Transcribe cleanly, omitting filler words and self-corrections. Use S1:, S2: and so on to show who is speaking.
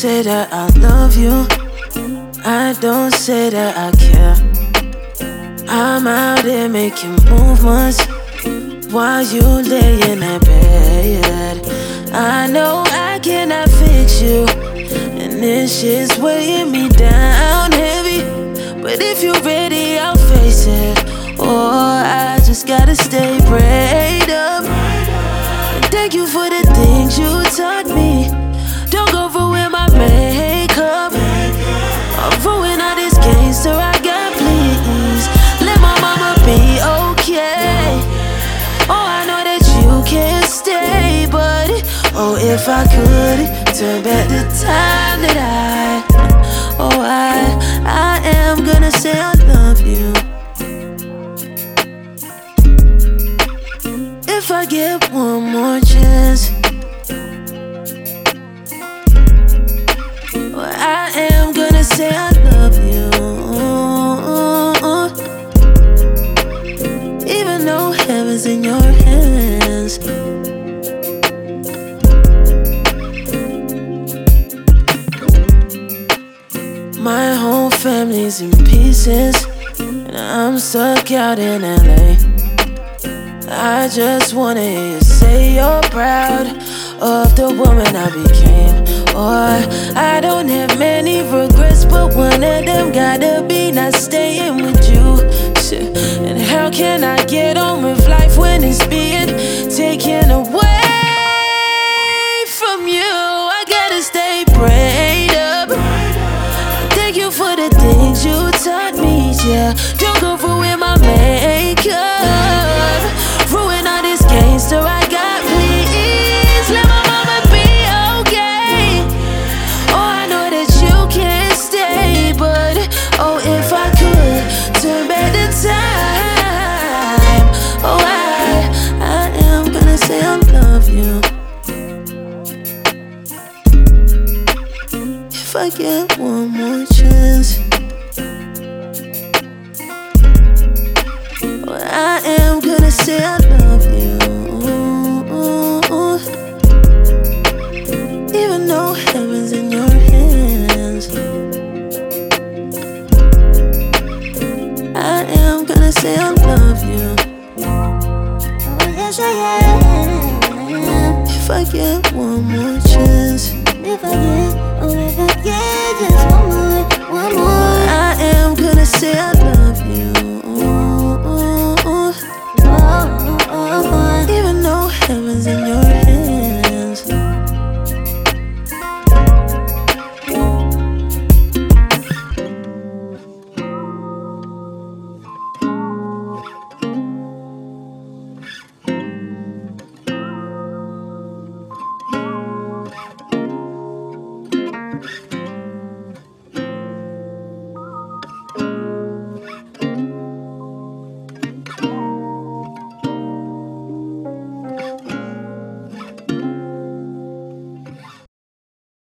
S1: say that I love you. I don't say that I care. I'm out here making movements while you lay in that bed. I know I cannot fix you, and this shit's weighing me down heavy. But if you're ready, I'll face it. Oh, I just gotta stay prayed up. And thank you for the things you taught me. Don't go ruin my makeup. I'll ruin all this gangster I got, please. Let my mama be okay. Oh, I know that you can't stay, but oh, if I could turn back the time that I am gonna say I love you. If I get one more chance, I am gonna say I love you. Even though heaven's in your hands. My whole family's in pieces, and I'm stuck out in LA. I just wanna hear you say you're proud of the woman I became. Or I don't have many regrets, but one of them gotta be not staying with you. Shit. And how can I get on with life when it's being taken away from you? I gotta stay prayed up. Thank you for the things you taught me, yeah. Don't go ruin my makeup. Ruin all this gangster I got, please. Let my mama be okay. Oh, I know that you can't stay, but oh, if I could turn back the time, oh, I am gonna say I love you. If I get one more chance, well, I am gonna say I love you. Even though heaven's in your hands, I am gonna say I love you.
S2: Oh, yes, I am.
S1: If I get one more chance,
S2: If I get just one more.
S1: I am gonna say I love you.